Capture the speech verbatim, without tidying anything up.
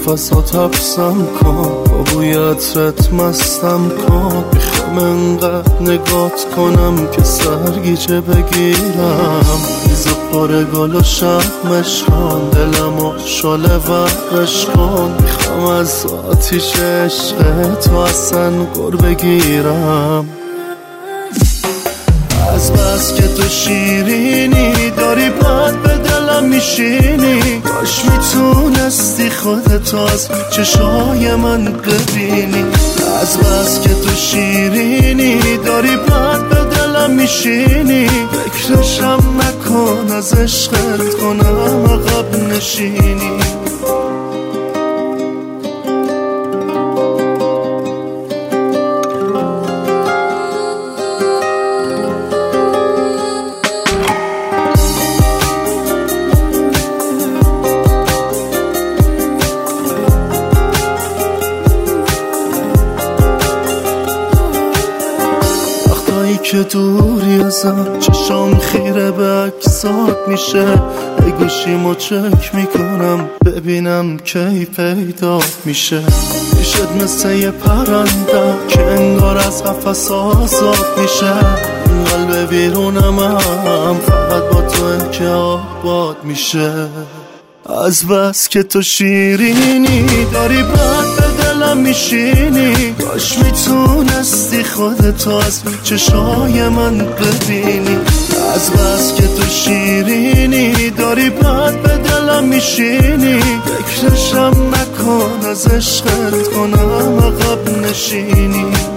نفسات حبسم کن، با بوی عطرت مستم کن. میخوام انقدر نگات کنم که سرگیجه بگیرم. ریز پر گل و شمش کن، دلمو شله ورش کن. میخوام از آتیش عشق تو اصلا گر بگیرم. از بس که تو شیرینی داری بد به دلم میشینی. کاش میتونستی خودتو از چشای من ببینی. از بس که تو شیرینی داری بد به دلم میشینی. فکرشم نکن از عشقت کنم عقب نشینی. که دوری ازم چشام خیره به عکسات میشه. ای گوشیمو چک میکنم ببینم کی پیدا میشه. پیشت مثل یه پرنده که انگار از قفس آزاد میشه. قلب بیرونم هم فقط با تو انکه آباد میشه. از بس که تو شیرینی داری بد به دلم میشینی. کاش میتونستی خودتو از چشای من ببینی. از بس که تو شیرینی داری بد به دلم میشینی. فکرشم نکن از عشقت کنم عقب نشینی.